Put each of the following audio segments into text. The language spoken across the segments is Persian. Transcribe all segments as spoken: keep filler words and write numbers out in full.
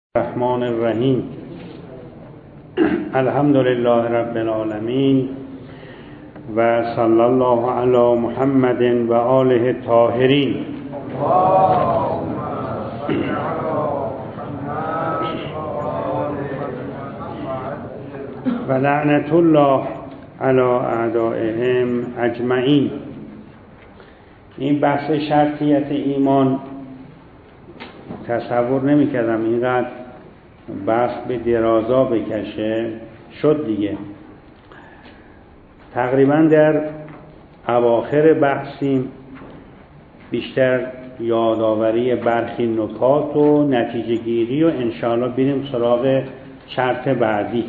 الرحمن الرحیم. الحمد لله رب العالمین و صلی الله علی محمد و آله الطاهرین. و لعنت الله علی اعدائهم اجمعین. این بحث شرطیت ایمان تصور نمی کردم اینقدر بحث به درازا بکشه. شد دیگه. تقریبا در اواخر بحثیم، بیشتر یادآوری برخی نکات و نتیجه گیری و انشاءالله بریم سراغ شرط بعدی.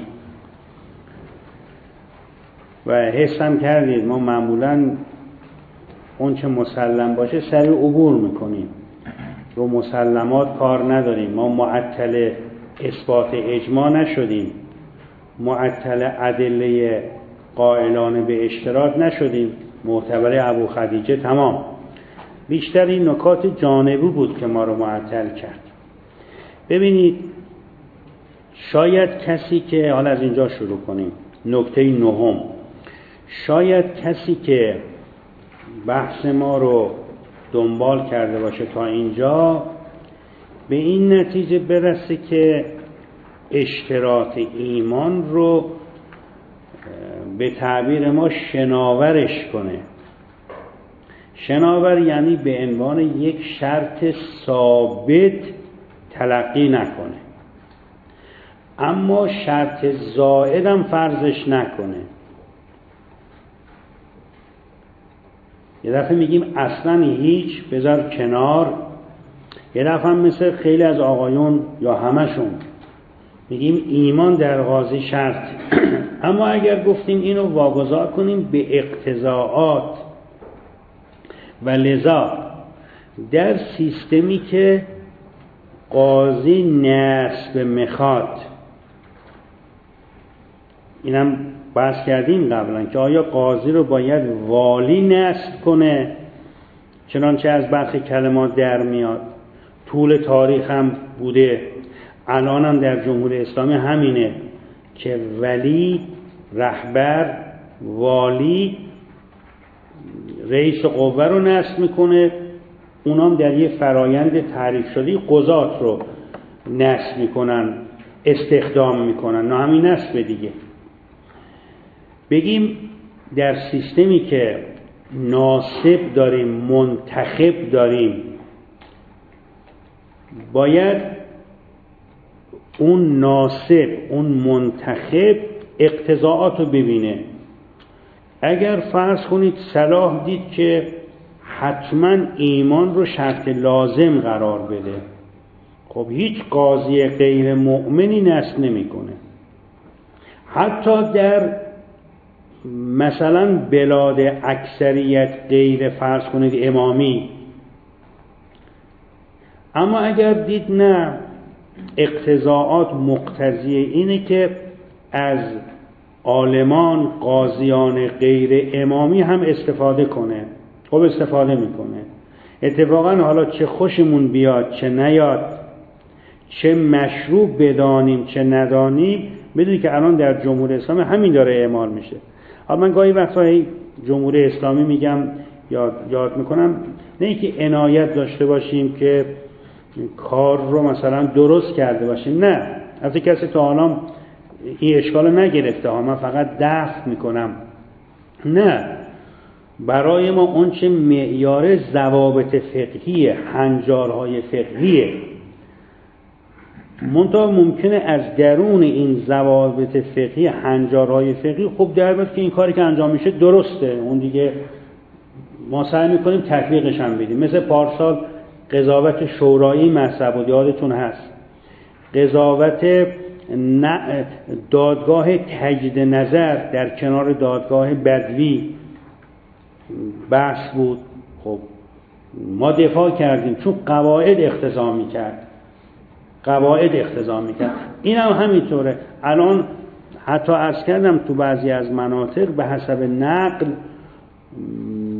و حسم کردید ما معمولاً اون چه مسلم باشه سریع عبور میکنیم، رو مسلمات کار نداریم. ما معطل اثبات اجماع نشدیم، معطل ادله قائلان به اشتراک نشدیم. معتبر ابو خدیجه تمام. بیشتر این نکات جانبی بود که ما رو معطل کرد. ببینید، شاید کسی که حالا از اینجا شروع کنیم، نکته نهم، شاید کسی که بحث ما رو دنبال کرده باشه تا اینجا به این نتیجه برسه که اشتراط ایمان رو به تعبیر ما شناورش کنه. شناور یعنی به عنوان یک شرط ثابت تلقی نکنه، اما شرط زائدم فرضش نکنه. یه دفعه میگیم اصلا هیچ، بذار کنار. یه دفعه هم مثل خیلی از آقایون یا همشون میگیم ایمان در قاضی شرط. اما اگر گفتیم اینو واگذار کنیم به اقتضاعات و لذا در سیستمی که قاضی نصب میخواد، اینم بحث کردیم قبلا که آیا قاضی رو باید والی نصب کنه، چنانچه از برخی کلمات در میاد. طول تاریخ هم بوده، الان هم در جمهوری اسلامی همینه که ولی، رهبر، والی رئیس قوه رو نصب میکنه، اونام در یه فرایند تعریف شده قضات رو نصب میکنن، استخدام میکنن. نه همین نصب دیگه. بگیم در سیستمی که ناصب داریم، منتخب داریم، باید اون ناصب، اون منتخب اقتضاعات رو ببینه. اگر فرض کنید صلاح دید که حتما ایمان رو شرط لازم قرار بده، خب هیچ قاضی غیر مؤمنی نصب نمیکنه. حتی در مثلا بلاد اکثریت غیر فرض کنید امامی، اما اگر دید نه اقتضاعات مقتضی اینه که از عالمان، قاضیان غیر امامی هم استفاده کنه، خب استفاده میکنه. اتفاقا حالا چه خوشمون بیاد چه نیاد، چه مشروع بدانیم چه ندانیم، بدونید که الان در جمهوری اسلامی همین داره اعمال میشه. حالا من گاهی وقتا جمهوری اسلامی میگم، یاد, یاد میکنم، نه اینکه عنایت داشته باشیم که کار رو مثلا درست کرده باشیم، نه، از کسی تا حالا این اشکال نگرفته ها، من فقط دفع میکنم. نه، برای ما اون چه معیار ضوابط فقهیه، هنجارهای فقهیه، منتها ممکنه از درون این ضوابط فقهی، هنجارهای فقهی، خب در بیاد که این کاری که انجام میشه درسته، اون دیگه ما سعی میکنیم تطبیقش هم بدیم. مثل پارسال قضاوت شورایی مذهب بود، یادتون هست، قضاوت دادگاه تجدید نظر در کنار دادگاه بدوی بحث بود. خب ما دفاع کردیم چون قواعد اقتضا میکرد، قواعد اقتضا میکرد. این هم همینطوره. الان حتی عرض کردم تو بعضی از مناطق به حسب نقل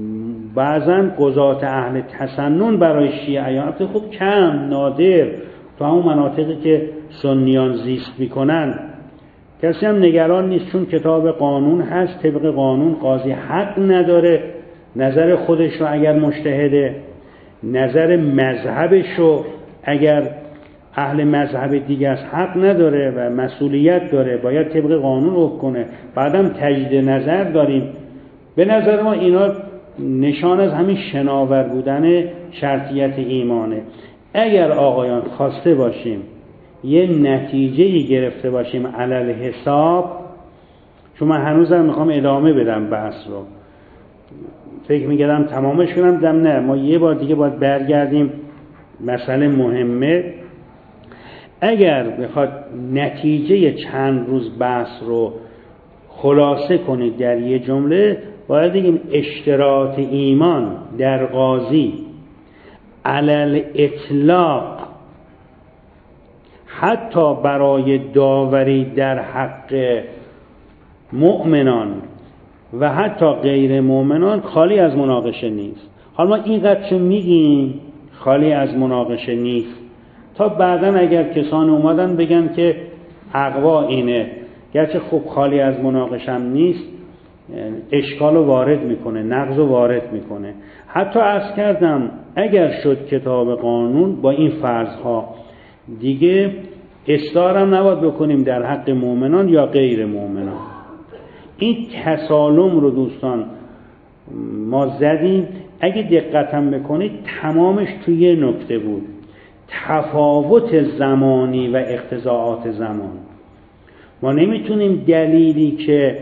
بعضا قضات اهل تسنن برای شیعیان، خب کم، نادر، تو همون مناطقی که سنیان زیست میکنن کسی هم نگران نیست، چون کتاب قانون هست، طبق قانون قاضی حق نداره نظر خودش رو اگر مجتهده، نظر مذهبش رو اگر اهل مذهب دیگه است حق نداره و مسئولیت داره، باید طبق قانون حکم کنه. بعدم تجدید نظر داریم. به نظر ما اینا نشان از همین شناور بودن شرطیت ایمانه. اگر آقایان خواسته باشیم یه نتیجه‌ای گرفته باشیم علل حساب، چون من هنوزم میخوام ادامه بدم بحث رو، فکر میکردم تمامش کنم، دم نه، ما یه بار دیگه باید برگردیم، مسئله مهمه. اگر بخواد نتیجه چند روز بحث رو خلاصه کنید در یه جمله، باید بگیم اشتراط ایمان در قاضی علل اطلاق حتی برای داوری در حق مؤمنان و حتی غیر مؤمنان خالی از مناقشه نیست. حالا ما اینقدر چه میگیم خالی از مناقشه نیست، تا بعداً اگر کسان اومدن بگن که اقوا اینه، گرچه خوب خالی از مناقشه هم نیست، اشکال رو وارد میکنه، نقض رو وارد میکنه. حتی عرض کردم اگر شد کتاب قانون با این فرضها، دیگه اصرار هم نباید بکنیم در حق مؤمنان یا غیر مؤمنان. این تسالم رو دوستان ما زدیم، اگه دقت هم بکنید تمامش توی یه نکته بود، تفاوت زمانی و اقتضاعات زمان. ما نمیتونیم دلیلی که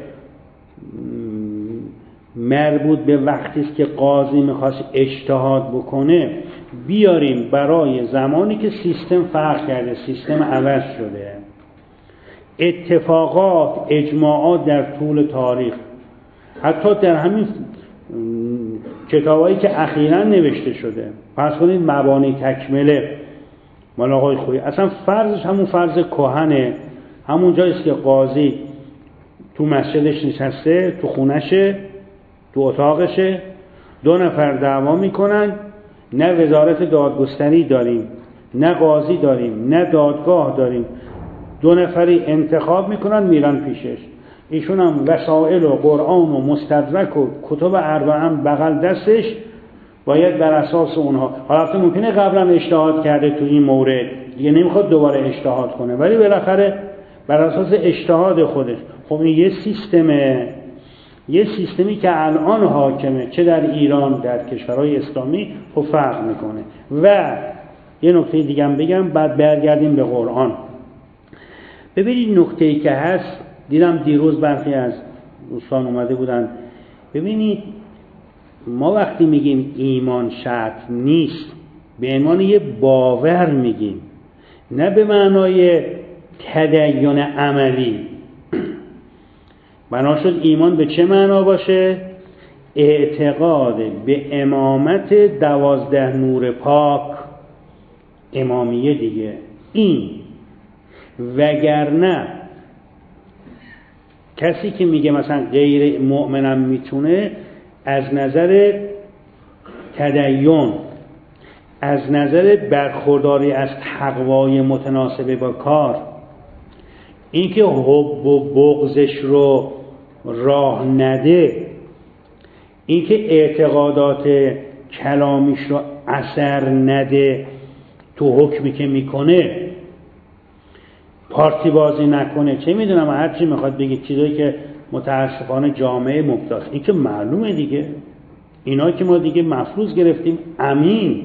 مربوط به وقتی است که قاضی میخواست اجتهاد بکنه بیاریم برای زمانی که سیستم فرق کرده، سیستم عوض شده. اتفاقات، اجماعات در طول تاریخ، حتی در همین کتابایی که اخیراً نوشته شده، فرض کنید مبانی تکمله مال آقای خویی، اصلا فرضش همون فرض کهنه، همون جاییست که قاضی تو مسجدش نشسته، تو خونشه، تو اتاقشه، دو نفر دعوا میکنن، نه وزارت دادگستری داریم، نه قاضی داریم، نه دادگاه داریم، دو نفری انتخاب میکنن میرن پیشش، ایشون هم وسائل و قرآن و مستدرک و کتب اربعه هم بغل دستش، باید بر اساس اونها، حالا ممکنه قبلا اجتهاد کرده تو این مورد دیگه نمیخواد دوباره اجتهاد کنه، ولی بالاخره بر اساس اجتهاد خودش. خب این یه سیستمه، یه سیستمی که الان حاکمه، چه در ایران در کشورهای اسلامی، خب فرق میکنه. و یه نکته دیگه هم بگم بعد برگردیم به قرآن. ببینید نکته‌ای که هست، دیدم دیروز برخی از دوستان اومده بودن، ببینید ما وقتی میگیم ایمان شرط نیست به عنوان یه باور میگیم، نه به معنای تدین عملی. بنا شد ایمان به چه معنا باشه؟ اعتقاد به امامت دوازده نور پاک، امامیه دیگه این. وگرنه کسی که میگه مثلا غیر مؤمنم میتونه، از نظر تدین، از نظر برخورداری از تقوای متناسب با کار، اینکه حب و بغضش رو راه نده، اینکه اعتقادات کلامیش رو اثر نده تو حکمی که میکنه، پارتی بازی نکنه، چه میدونم هر چی میخواد بگید، چیزایی که متاسفانه جامعه مبتاست، این که معلومه دیگه، اینا که ما دیگه مفروض گرفتیم. امین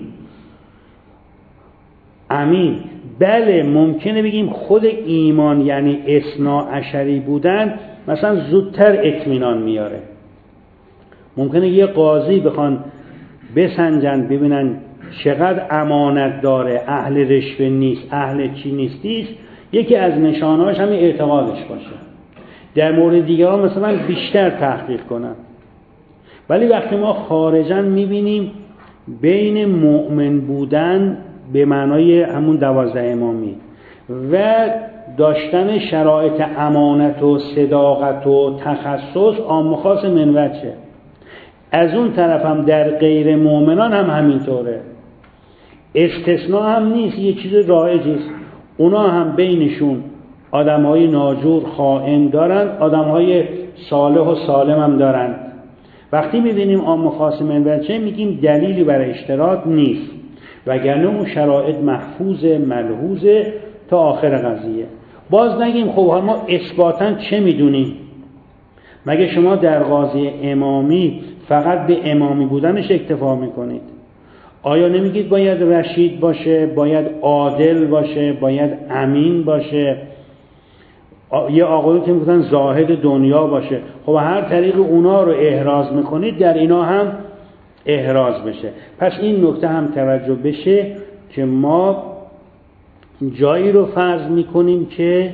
امین بله ممکنه بگیم خود ایمان یعنی اثنا عشری بودن مثلا زودتر اطمینان میاره. ممکنه یه قاضی بخوان بسنجن ببینن چقدر امانت داره، اهل رشوه نیست، اهل چی نیستیست، یکی از نشانهاش همین اعتقادش باشه. در مورد دیگه ها مثلا بیشتر تحقیق کنن. ولی وقتی ما خارجاً میبینیم بین مؤمن بودن به معنای همون دوازده امامی و داشتن شرایط امانت و صداقت و تخصص عام و خاص منوچه، از اون طرف هم در غیر مؤمنان هم همینطوره. استثناء هم نیست، یه چیز رایجیست. اونا هم بینشون آدمهای ناجور خائن دارن، آدمهای صالح و سالم هم دارن. وقتی می‌بینیم عام خاص منبرچه میگیم دلیلی برای اشتراط نیست، وگرنه اون شرایط محفوظه ملحوظه تا آخر قضیه. باز نگیم خب ما اثباتاً چه میدونیم؟ مگه شما در قاضی امامی فقط به امامی بودنش اکتفا میکنید؟ آیا نمیگید باید رشید باشه، باید عادل باشه، باید امین باشه، یه آقایی که میگن زاهد دنیا باشه؟ خب هر طریق اونا رو احراز میکنید در اینا هم احراز بشه. پس این نکته هم توجه بشه که ما جایی رو فرض میکنیم که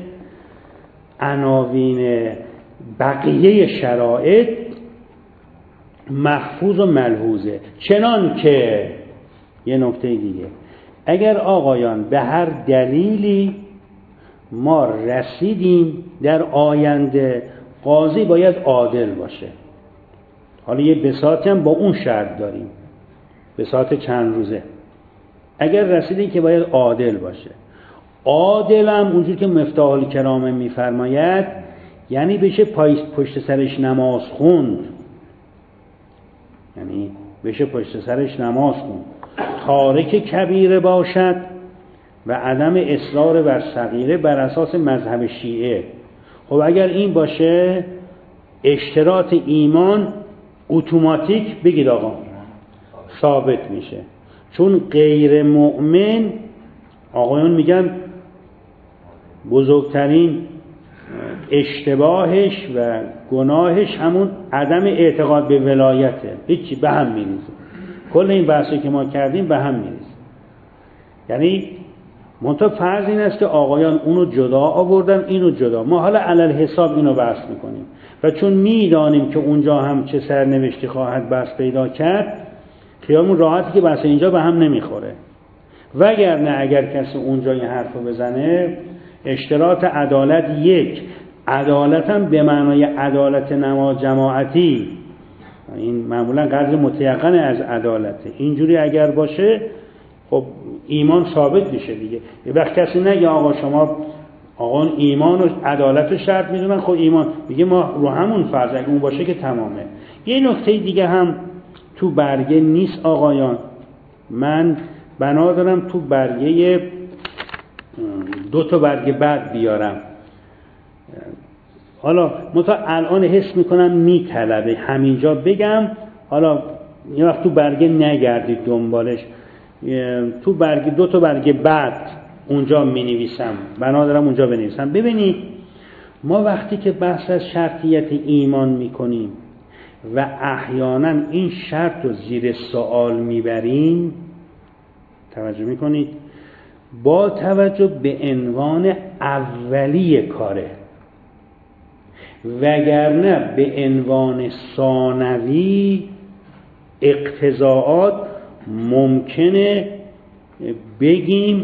عناوین بقیه شرایط محفوظ و ملحوظه. چنان که یه نکته دیگه، اگر آقایان به هر دلیلی ما رسیدیم در آینده قاضی باید عادل باشه، حالا یه بساطی هم با اون شرط داریم، بساط چند روزه، اگر رسیدیم که باید عادل باشه، عادل هم اونجور که مفتاح الکرامه میفرماید یعنی بشه پشت سرش نماز خوند، یعنی بشه پشت سرش نماز خوند، تارک کبیره باشد و عدم اصرار بر صغیره بر اساس مذهب شیعه. خب اگر این باشه اشتراط ایمان اتوماتیک بگید آقا ثابت میشه، چون غیر مؤمن آقایون میگن بزرگترین اشتباهش و گناهش همون عدم اعتقاد به ولایته، هیچی به هم میریزه. کل این بحثی که ما کردیم به هم میریزه. یعنی منتها فرض این است که آقایان اونو جدا آوردن اینو جدا، ما حالا علل حساب اینو بحث میکنیم و چون میدانیم که اونجا هم چه سرنوشتی خواهد بحث پیدا کرد، خیالمون راحتی که بحث اینجا به هم نمیخوره. وگرنه اگر کسی اونجا این حرفو بزنه، اشتراط عدالت یک، عدالت هم به معنای عدالت نماز جماعتی، این معمولا قدر متیقن از عدالته، اینجوری اگر باشه خب ایمان ثابت میشه دیگه. یه وقت کسی نگه آقا شما آقا ایمان و عدالت رو شرط میدونن، خب ایمان میگه ما رو همون فرض اگه اون باشه که تمامه. یه نکته دیگه هم تو برگه نیست آقایان، من بنا دارم تو برگه دو تا برگه بعد بیارم، حالا متا الان حس میکنم میطلبه همینجا بگم، حالا یه وقت تو برگه نگردید دنبالش، تو برگه دو تا برگه بعد اونجا می نویسم، بنا دارم اونجا بنویسم. ببینید ما وقتی که بحث از شرطیت ایمان میکنیم و احیانا این شرط رو زیر سوال میبریم، توجه میکنید، با توجه به عنوان اولی کاره، وگرنه به عنوان ثانوی اقتضاعات ممکنه بگیم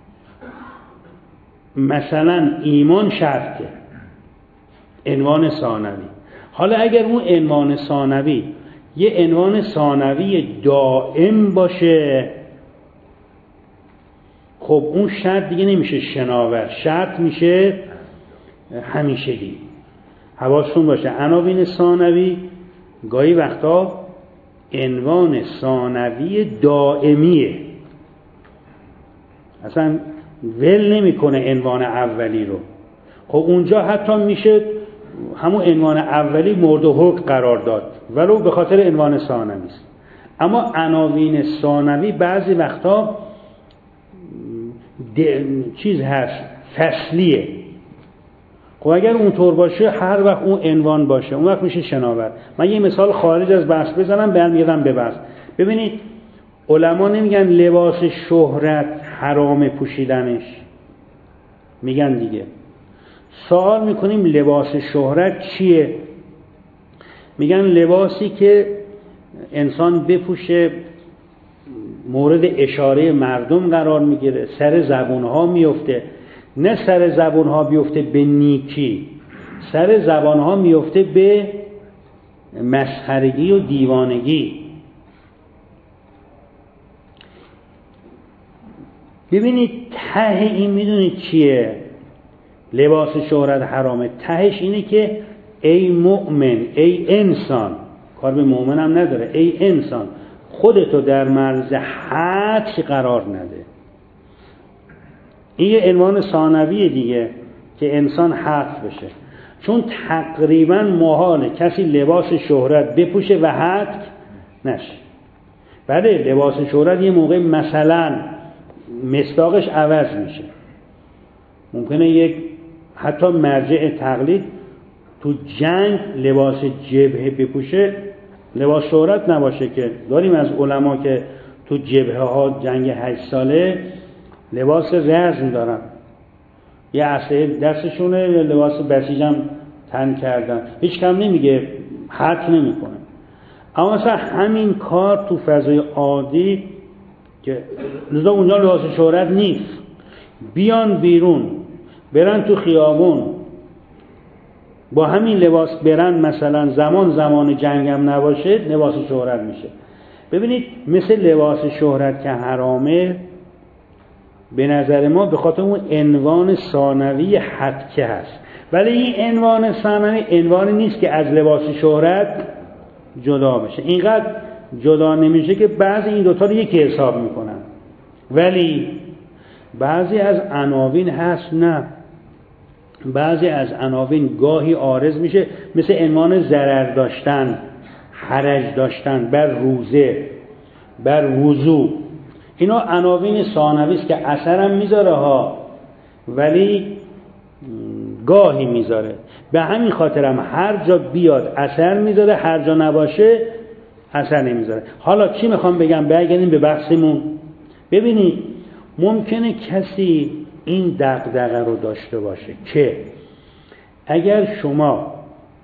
مثلا ایمان شرطه، عنوان ثانوی. حالا اگر اون عنوان ثانوی یه عنوان ثانوی دائم باشه، خب اون شرط دیگه نمیشه شناور، شرط میشه همیشگی. حواستون باشه عناوین ثانوی گاهی وقتا عنوان ثانوی دائمیه، اصلا ول نمیکنه عنوان اولی رو. خب اونجا حتی میشه همون عنوان اولی مورد حکم قرار داد ولو به خاطر عنوان ثانوی است. اما عناوین ثانوی بعضی وقتا چیز هست فصلیه. خب اگر اونطور باشه هر وقت اون عنوان باشه اون وقت میشه شناور. من یه مثال خارج از بحث بزنم برمیگردم به بحث. ببینید علما نمیگن لباس شهرت حرام پوشیدنش، میگن دیگه سوال میکنیم لباس شهرت چیه؟ میگن لباسی که انسان بپوشه مورد اشاره مردم قرار میگیره، سر زبونها میفته، نه سر زبونها بیفته به نیکی، سر زبانها میفته به مسخرگی و دیوانگی. ببینید ته این میدونید چیه؟ لباس شهرت حرامه. تهش اینه که ای مؤمن، ای انسان، کار به مؤمن هم نداره، ای انسان خودتو در مرز حد قرار نده. این یه عنوان ثانویه دیگه که انسان حد بشه، چون تقریبا محاله کسی لباس شهرت بپوشه و حد نشه. بله لباس شهرت یه موقع مثلا مصداقش عوض میشه، ممکنه یک حتی مرجع تقلید تو جنگ لباس جبهه بپوشه، لباس شهرت نباشه. که داریم از علما که تو جبهه ها جنگ هشت ساله لباس رزم دارن، یه اسلحه دستشونه، لباس بسیجم تن کردن، هیچ کم نمیگه، حد نمیکنه. اما مثلا همین کار تو فضای عادی که لذا اونجا لباس شهرت نیست، بیان بیرون برن تو خیابون با همین لباس برن، مثلا زمان زمان جنگم نباشه لباس شهرت میشه. ببینید مثل لباس شهرت که حرامه، به نظر ما به خاطر اون عنوان ثانوی حدکه هست، ولی این عنوان ثانوی عنوانی نیست که از لباس شهرت جدا بشه. اینقدر جدا نمیشه که بعضی این دوتا رو یکی حساب میکنن، ولی بعضی از عناوین هست نه، بعضی از عناوین گاهی عارض میشه، مثل عنوان ضرر داشتن، حرج داشتن بر روزه، بر وضو. اینا عناوین ثانوی است که اثرم میذاره ها، ولی گاهی میذاره. به همین خاطرم هر جا بیاد اثر میذاره، هر جا نباشه اثر نمیذاره. حالا چی میخوام بگم؟ برگردیم به بحثمون. ببینید ممکنه کسی این دغدغه رو داشته باشه که اگر شما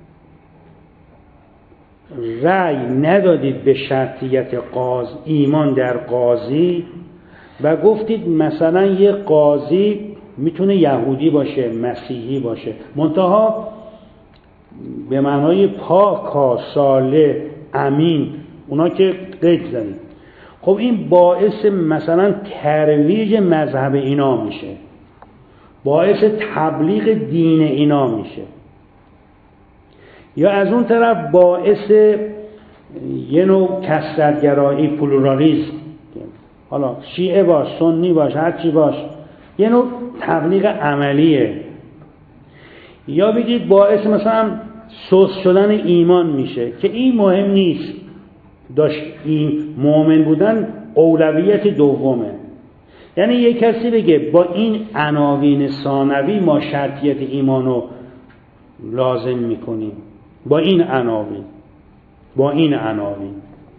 رأی ندادید به شرطیت قاضی، ایمان در قاضی، و گفتید مثلا یه قاضی میتونه یهودی باشه، مسیحی باشه، منتها به معنای پاک، صالح، امین، اونا که قید زدید، خب این باعث مثلا ترویج مذهب اینا میشه، باعث تبلیغ دین اینا میشه، یا از اون طرف باعث یه نوع کثرت‌گرایی، پلورالیسم، حالا شیعه باش، سنی باش، هر چی باش، یه نوع تبلیغ عملیه. یا بگید باعث مثلا سوس شدن ایمان میشه، که این مهم نیست، داشت این مؤمن بودن اولویت دومه. یعنی یک کسی بگه با این عناوین ثانوی ما شرطیت ایمانو لازم میکنیم، با این عناوین، با این عناوین.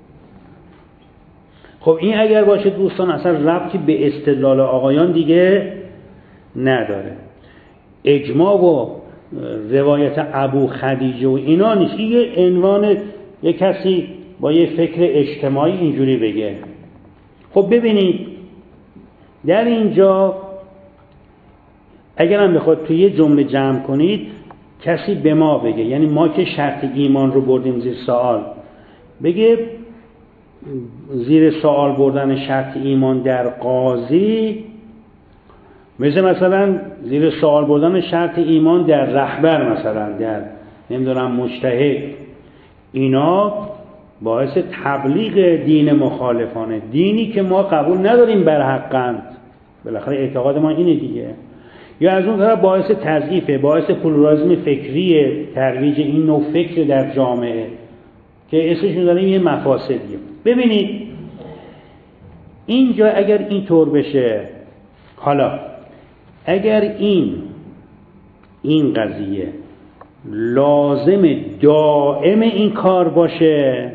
خب این اگر باشه دوستان اصلا ربطی به استدلال آقایان دیگه نداره. اجماع و روایت ابو خدیجه و اینا نیست. این یه عنوان یک کسی با یه فکر اجتماعی اینجوری بگه. خب ببینید در اینجا اگر هم بخواد توی یه جمله جمع کنید، کسی به ما بگه، یعنی ما که شرط ایمان رو بردیم زیر سوال، بگه زیر سوال بردن شرط ایمان در قاضی مثل مثلا زیر سوال بردن شرط ایمان در رهبر، مثلا در نمیدونم مجتهد، اینا باعث تبلیغ دین مخالفانه، دینی که ما قبول نداریم بر حقند، بالاخره اعتقاد ما اینه دیگه. یا از اون طرف باعث تضعیفه، باعث پلورالیسم فکریه، ترویج این نوع فکر در جامعه که اسمشون داریم یه مفاسدیه. ببینید اینجا اگر این طور بشه، حالا اگر این این قضیه لازم دائم این کار باشه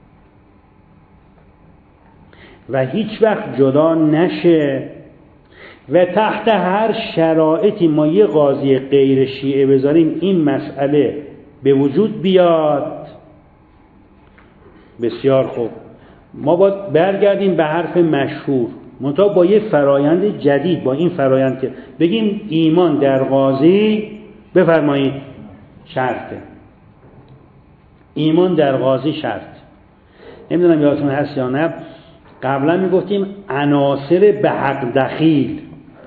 و هیچ وقت جدا نشه و تحت هر شرایطی ما یه قاضی غیر شیعه بذاریم این مسئله به وجود بیاد، بسیار خوب، ما باید برگردیم به حرف مشهور، منتها با یه فرایند جدید، با این فرایند که بگیم ایمان در قاضی، بفرمایید شرطه، ایمان در قاضی شرط. نمیدونم یادتون هست یا نه، قبلا میگفتیم عناصر به حق دخیل،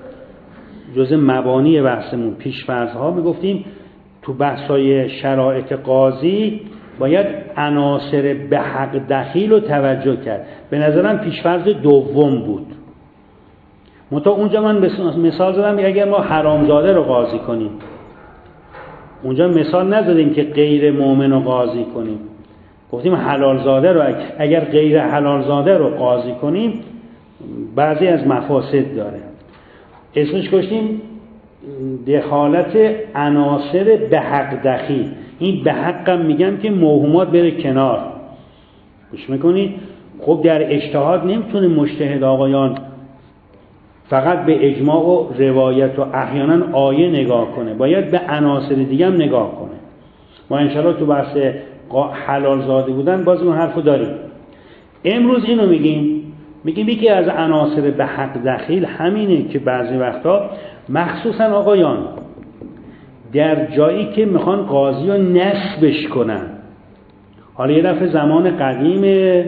جزء مبانی بحثمون پیش‌فرض‌ها، میگفتیم تو بحث‌های شرایط قاضی باید عناصر به حق دخیل رو توجه کرد. به نظرم پیش‌فرض دوم بود. منتها اونجا من مثال زدم اگر ما حرامزاده رو قاضی کنیم، اونجا مثال نزدیم که غیر مؤمن رو قاضی کنیم، گفتیم حلالزاده رو اگر غیر حلالزاده رو قاضی کنیم بعضی از مفاسد داره. اسمش گذاشتیم دخالت عناصر به حق دخیل. این به حقم میگم که موهومات بره کنار. گوش میکنید؟ خب در اجتهاد نمیتونه مجتهد آقایان فقط به اجماع و روایت و احیانا آیه نگاه کنه، باید به عناصر دیگه هم نگاه کنه. ما انشاءالله تو بحث حلال زاده بودن باز اون حرفو داریم. امروز اینو میگیم، میگیم یکی از عناصر به حق دخیل همینه که بعضی وقتا مخصوصا آقایان در جایی که میخوان قاضی رو نسبش کنن. حالا یه دفعه زمان قدیم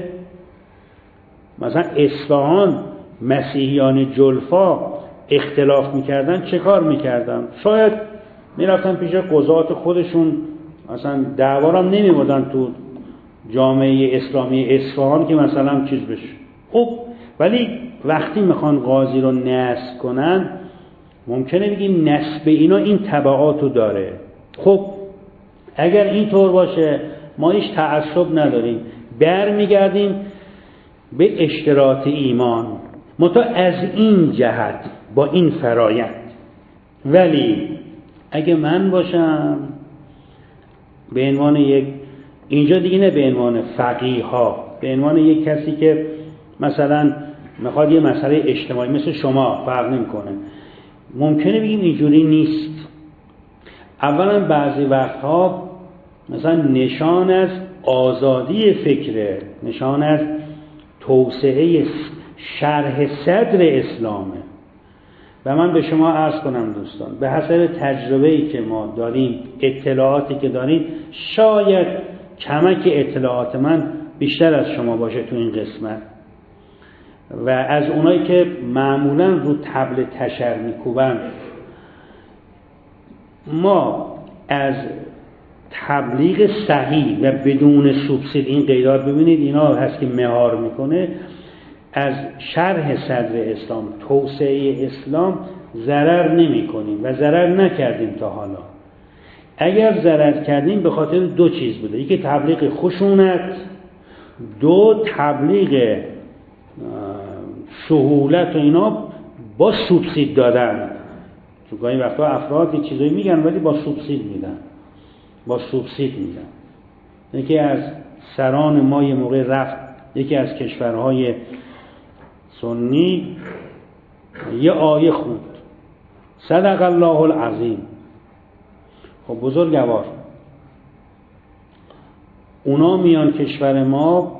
مثلا اصفهان مسیحیان جلفا اختلاف میکردن، چه کار میکردن؟ شاید میرفتن پیش قضات خودشون، مثلا دعوارم نمیبردن تو جامعه اسلامی اصفهان که مثلا چیز بشه. خب ولی وقتی میخوان قاضی رو نسب کنن ممکنه بگیم نسب اینا این تبعاتو داره. خب اگر اینطور باشه ما هیچ تعصب نداریم، برمیگردیم به اشتراط ایمان، متا از این جهت با این فرایند. ولی اگه من باشم به عنوان یک، اینجا دیگه نه به عنوان فقیه ها، به عنوان یک کسی که مثلا میخواد یه مسئله اجتماعی مثل شما فرق نمیکنه، ممکنه بگیم اینجوری نیست. اولا بعضی وقتها مثلا نشان از آزادی فکره، نشان از توسعه شرح صدر اسلامه. و من به شما عرض کنم دوستان، به حسب تجربه‌ای که ما داریم، اطلاعاتی که داریم، شاید کمک اطلاعات من بیشتر از شما باشه تو این قسمت و از اونایی که معمولا رو طبل تشر میکوبن. ما از تبلیغ صحیح و بدون سوبسید، این قیدات ببینید اینا هست که مهار میکنه، از شرح صدر اسلام، توسعه اسلام ضرر نمی کنیم و ضرر نکردیم تا حالا. اگر ضرر کردیم به خاطر دو چیز بوده، یکی تبلیغ خشونت، دو تبلیغ سهولت و اینا با سوبسید دادن. چون گاهی وقتا افراد یه چیزایی میگن ولی با سوبسید میدن، با سوبسید میدن. یکی از سران ما یه موقع رفت یکی از کشورهای سنی یه آیه خوند، صدق الله العظیم. خب بزرگوار اونا میان کشور ما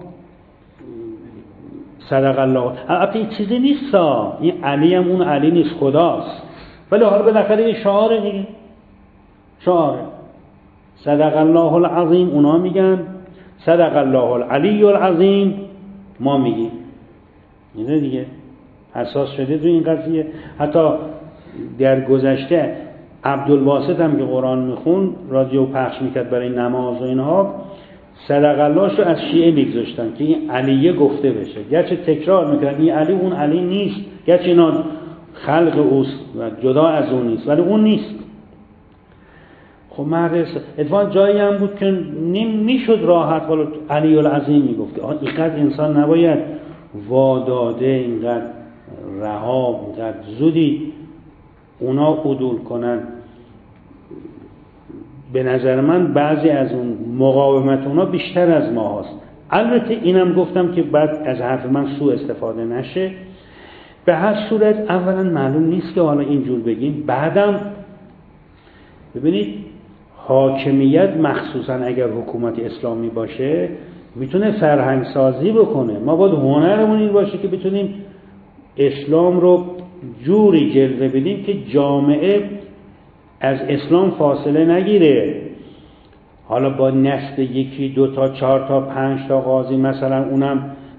صدق الله، البته این چیزی نیست، این علی هم اون علی نیست، خداست، ولی حالا بالاخره یه شعاره دیگه، شعاره صدق الله العظیم. اونا میگن صدق الله العلی العظیم، ما میگیم. اینه دیگه حساس شده تو این قضیه. حتی در گذشته عبدالباسط هم که قرآن میخون رادیو پخش میکرد برای نماز و اینها، صدق اللهش رو از شیعه میگذاشتن که این علیه گفته بشه، گرچه تکرار میکردن این علی اون علی نیست، گرچه اینا خلق اوست و جدا از اون نیست، ولی اون نیست. خب مرد اتفاقا جایی هم بود که نمیشد راحت بالا علی العظیم میگفت. اینقدر انسان نباید واداده، اینقدر رها، اینقدر زودی اونا عدول کنن. به نظر من بعضی از اون مقاومت اونا بیشتر از ما هست. البته اینم گفتم که بعد از حرف من سوء استفاده نشه. به هر صورت اولا معلوم نیست که حالا اینجور بگیم، بعدم ببینید حاکمیت مخصوصا اگر حکومت اسلامی باشه میتونه فرهنگ سازی بکنه. ما باید هنرمون این باشه که بتونیم اسلام رو جوری جلوه بدیم که جامعه از اسلام فاصله نگیره. حالا با نسل یکی دو تا چهار تا پنج تا قاضی مثلا اونم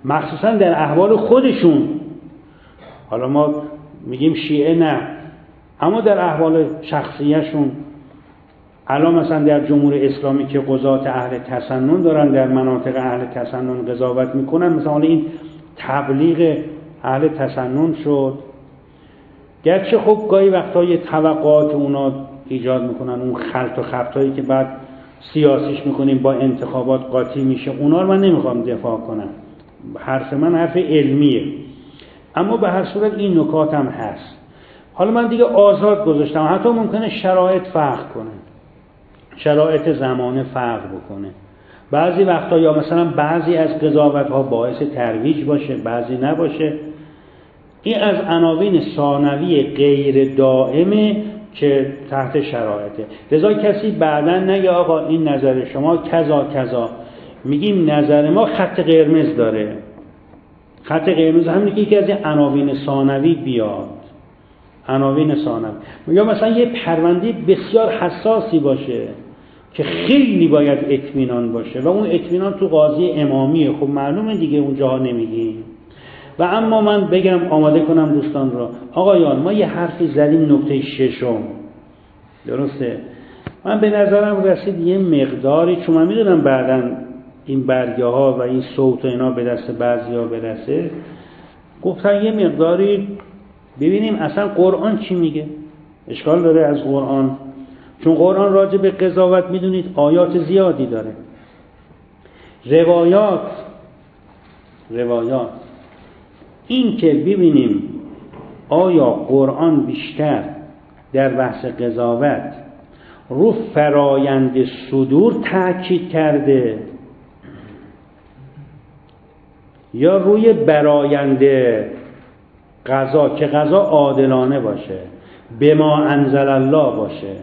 مخصوصا در احوال خودشون. حالا ما میگیم شیعه نه، اما در احوال شخصیشون، الان مثلا در جمهوری اسلامی که قضات اهل تسنن دارن در مناطق اهل تسنن قضاوت میکنن، مثلا این تبلیغ اهل تسنن شد، گرچه خب گاهی وقتا یه توقعات اونا ایجاد میکنن، اون خلط و خبطایی که بعد سیاسیش میکنیم با انتخابات قاطی میشه، اونا رو من نمیخوام دفاع کنم، حرف من حرف علمیه، اما به هر صورت این نکات هم هست. حالا من دیگه آزاد گذاشتم، حتی ممکنه شرایط فرق کنه، شرایط زمانه فرق بکنه، بعضی وقتا یا مثلا بعضی از قضاوت ها باعث ترویج باشه، بعضی نباشه. این از عناوین ثانوی غیر دائمه که تحت شرایطه. لذا کسی بعداً نگه آقا این نظر شما کذا کذا، میگیم نظر ما خط قرمز داره. خط قرمز همین که یکی از این عناوین ثانوی بیاد، عناوین ثانوی، یا مثلا یه پرونده بسیار حساسی باشه که خیلی باید اطمینان باشه و اون اطمینان تو قاضی امامیه، خب معلومه دیگه اونجاها نمیگیم. و اما من بگم آماده کنم دوستان را، آقایان ما یه حرفی زدیم نکته ششم، درسته؟ من به نظرم رسید یه مقداری، چون من میدونم بعداً این برگه ها و این صوت و اینا به دست بعضی ها برسه، گفتن یه مقداری ببینیم اصلا قرآن چی میگه. اشکال داره از قرآن، چون قرآن راجع به قضاوت میدونید آیات زیادی داره، روایات روایات این که ببینیم آیا قرآن بیشتر در بحث قضاوت رو فرایند صدور تاکید کرده یا روی برآیند قضا که قضا عادلانه باشه، به ما انزل الله باشه.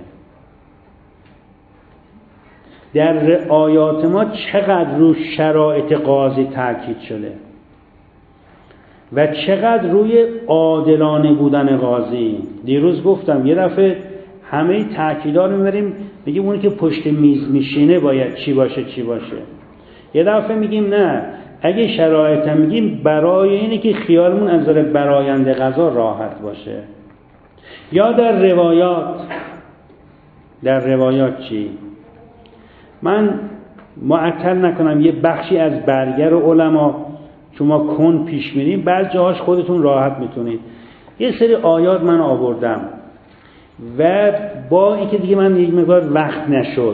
در آیات ما چقدر رو شرایط قاضی تاکید شده و چقدر روی عادلانه بودن قاضی. دیروز گفتم یه دفعه همه تاکیدا رو میبریم میگیم اونی که پشت میز میشینه باید چی باشه چی باشه، یه دفعه میگیم نه، اگه شرایط هم میگیم برای اینه که خیالمون از نظر براینده قضا راحت باشه. یا در روایات، در روایات چی؟ من معطل نکنم یه بخشی از برگر علما، چون ما کن پیش میریم بعض جاهاش خودتون راحت میتونید، یه سری آیات من آوردم و با اینکه دیگه من یک مقدار وقت نشد،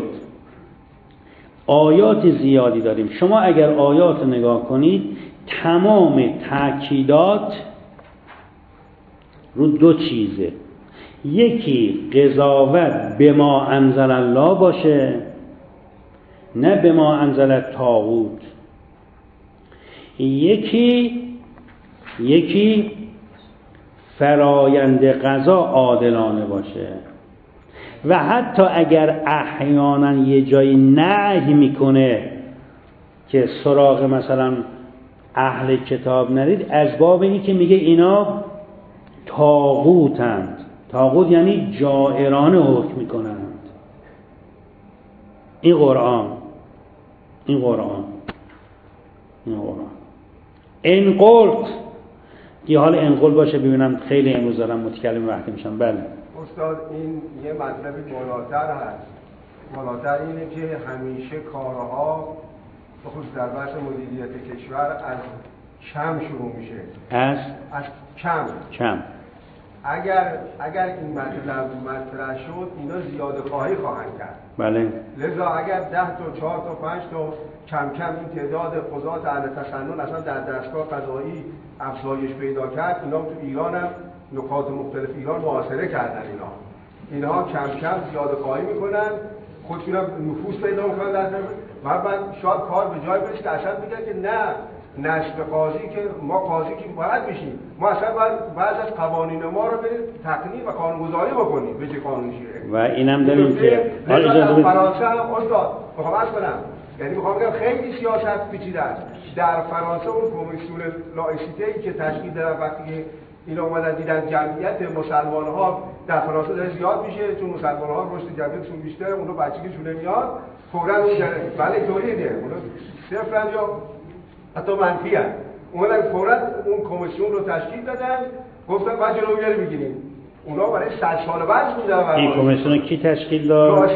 آیات زیادی داریم. شما اگر آیات نگاه کنید تمام تأکیدات رو دو چیزه، یکی قضاوت به ما انزل الله باشه، نه به ما انزل طاغوت، یکی یکی فرایند قضا عادلانه باشه. و حتی اگر احیانا یه جایی نهی میکنه که سراغ مثلا اهل کتاب نرید، از باب اینی که میگه اینا طاغوتند. طاغوت یعنی جائرانه حکم میکنند. این قرآن این قرآن این قرآن این قلت یه حال انقل باشه ببینم خیلی امروز دارم متکلم وقتی میشم. بله استاد این یه مطلبی بالاتر هست، بالاتر اینه که همیشه کارها بخصوص در بحث مدیریت کشور از کم شروع میشه، از از کم کم اگر اگر این مطلب مطرح شد اینا زیاده خواهی خواهند کرد. بله. لذا اگر ده تا چهار تا پنج تا کم کم این تعداد قضات اهل تسنن اصلا در دستگاه قضایی افزایش پیدا کرد، اینا تو ایران هم نکات مختلف ایران محاصره کردن، اینا اینها کم کم زیاده خواهی میکنن، خودشون هم نفوذ پیدا میکنن در و بعد شاید کار به جای برسه که اصلا میگن که نه نصب قاضی که ما قاضی که باید بشیم، ما اصلا باید بعض از قوانین ما رو بریم تقنین و قانونگذاری بکنیم به چه قانونی شیره. و اینم داریم که حالا اجازه فرانسه هم استاد میخوام عرض کنم، یعنی میخوام بگم خیلی سیاست پیچیده است. در فرانسه اون کمیسیون لایسیته که تشکیل دادن وقتی اینا اومدن دیدن جمعیت مسلمان‌ها در فرانسه داره زیاد میشه، چون مسلمان‌ها رشد جمعیتشون بیشتره، اونها بچگیشون نمیاد، فوراً اون بله اینطوریه، اونا صفرن یا حتی منفی هست. اومدن فوراً اون کمیسیون رو تشکیل دادن، گفتن بعد جلو بیاری بگیریم. اونا برای صد سال بعد خوندن. این کمیسیون کی تشکیل داد؟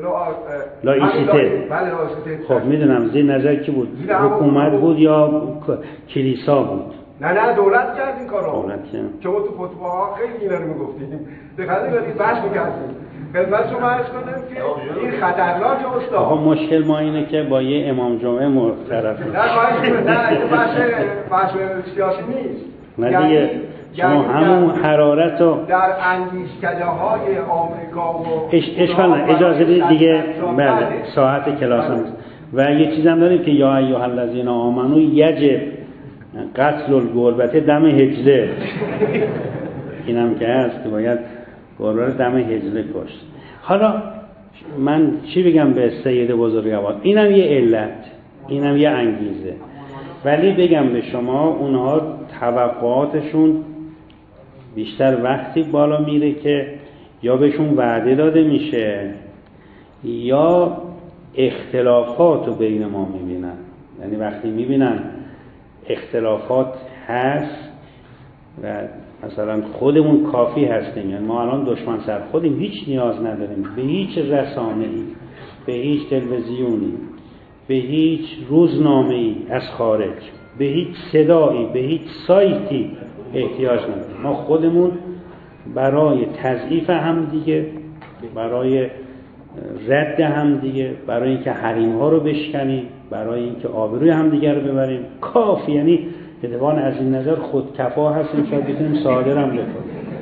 لایسیته. بله لایسیته. خب میدونم زیر نظر کی بود؟ حکومت بود یا کلیسا بود؟ نه نه دولت کرد این کارو. دولت کرد. چون تو فتواها خیلی اینا رو میگفتیم. دقیقاً دارید بحث می‌کردیم. خدمت شما عرض کنم که این خطرناک استاد. آقا مشکل ما اینه که با یه امام جمعه طرف. نه نه این بحث بحث سیاسی نیست. نه دیگه شما همون حرارت رو در اندیشکده‌های آمریکا و اشکال نه اجازه بدید دیگه. بله ساعت کلاس هم و یه چیزم داریم که یا ایها الذین آمنو یجب قتل الگربة دم هجله. اینم که هست که باید گربه رو دم هجله کشت. حالا من چی بگم به سید بزرگوار؟ اینم یه علت، اینم یه انگیزه، ولی بگم به شما اونها توقعاتشون بیشتر وقتی بالا میره که یا بهشون وعده داده میشه یا اختلافات رو بین ما میبینن. یعنی وقتی میبینن اختلافات هست و مثلا خودمون کافی هستیم، یعنی ما الان دشمن سر خودیم، هیچ نیاز نداریم به هیچ رسانه‌ای، به هیچ تلویزیونی، به هیچ روزنامه‌ای از خارج، به هیچ صدایی، به هیچ سایتی احتیاج نداریم. ما خودمون برای تضعیف هم دیگه، برای رد هم دیگه، برای اینکه حریم‌ها رو بشکنیم، برای اینکه آبروی هم دیگه رو ببریم کافی. یعنی اتفاقاً از این نظر خودکفا هستیم، شاید بتونیم صادر هم بکنیم.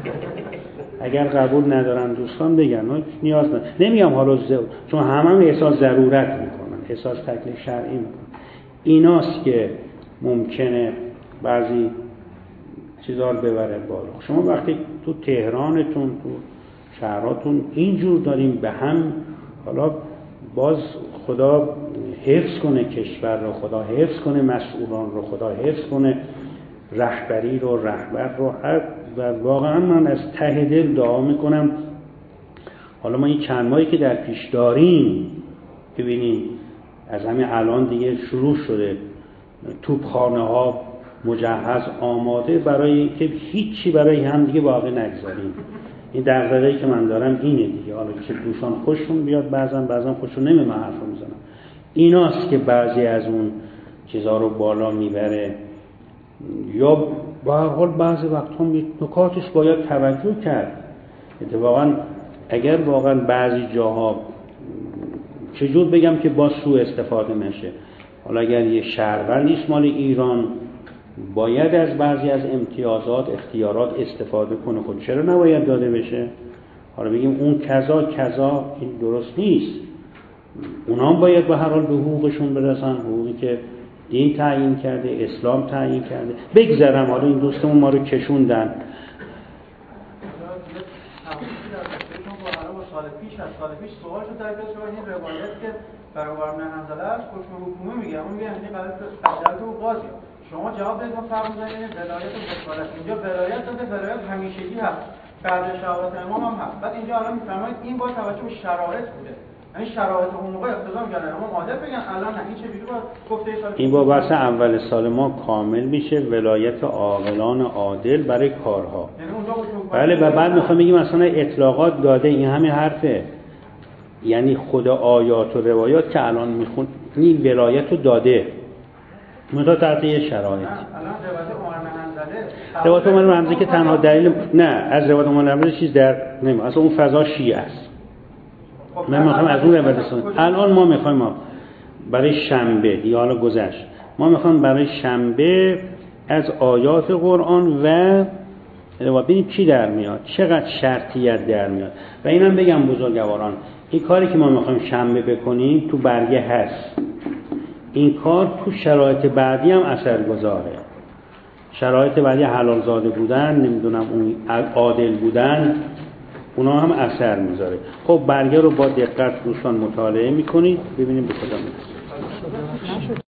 اگر قبول ندارن دوستان بگن، نیاز ندارم. نمیام حالا زو... چون همه هم احساس ضرورت میکنن، احساس تکلیف شرعی میکنن. ایناست که ممکنه بعضی چیزا رو ببره بالا. شما وقتی تو تهرانتون، تو شهراتون اینجور داریم به هم، حالا باز خدا حفظ کنه کشور رو، خدا حفظ کنه مسئولان رو، خدا حفظ کنه رهبری رو، رهبر رو. و واقعا من از ته دل دعا میکنم حالا ما این چند ماهی که در پیش داریم، ببینیم از همین الان دیگه شروع شده توپخانه ها مجهز آماده برای اینکه هیچی برای هم دیگه باقی نگذاریم. این دغدغه‌ای که من دارم اینه دیگه. حالا که دوستان خوششون بیاد، بعضا بعضا خوششون نمیاد، من حرفو میزنم. ایناست که بعضی از اون چیزا رو بالا میبره. یا به هر حال بعضی وقتها نکاتش باید توجه کرد. اتفاقا اگر واقعا بعضی جاها چجور بگم که با سوء استفاده نشه، حالا اگر یه شهروند نیست مال ایران باید از بعضی از امتیازات اختیارات استفاده کنه، خود چرا نباید داده بشه؟ حالا بگیم اون کذا کذا، این درست نیست. اونا هم باید به هر حال به حقوقشون برسن، حقوقی که دین تعیین کرده، اسلام تعیین کرده. بگذرم حالا این دوستمون ما رو کشوندن. سال پیش از سال پیش سوال شد در کلاس این روایت که برابر منزله است حکم حکومه میگه، اون میگه این غلط قضیه و قاضی. شما جواب بدید، ما فرمودید ولایت و وکالت. اینجا ولایت داده، ولایت همیشگی هست، بعد شهادت امام هم هست. بعد اینجا الان میفرمایید این با توجه به شرایط بوده، یعنی شرایط اون موقع اقتضا می‌کردن اما عادل بگن الان نه، این چه جوری با گفته سال این با بحث اول سال ما کامل میشه ولایت عاقلان عادل برای کارها. یعنی اونجا بله. و بعد میخوام بگیم مثلا اطلاقات داده، این همین حرفه. یعنی خود آیات و روایات که الان میخون این ولایت رو داده مدت تحت یه شرایط. الان روایت عمر منزله، روایت عمر منزله که تنها دلیل نه از روایت عمر منزله چیز در نمی اصلا اون فضا شیعه است. من میخوام از اون روایت سن. الان ما میخوایم ما برای شنبه یا حالا گذشت ما میخوام برای شنبه از آیات قرآن و ببینیم چی در میاد، چقدر شرطیت در میاد. و اینم بگم بزرگواران، این کاری که ما میخوایم شنبه بکنیم تو برگه هست. این کار تو شرایط بعدی هم اثرگذاره. شرایط بعدی حلال زاده بودن، نمیدونم اون عادل بودن، اونا هم اثر میذاره. خب برگه رو با دقت دوستان مطالعه میکنید ببینیم به کجا میرسه.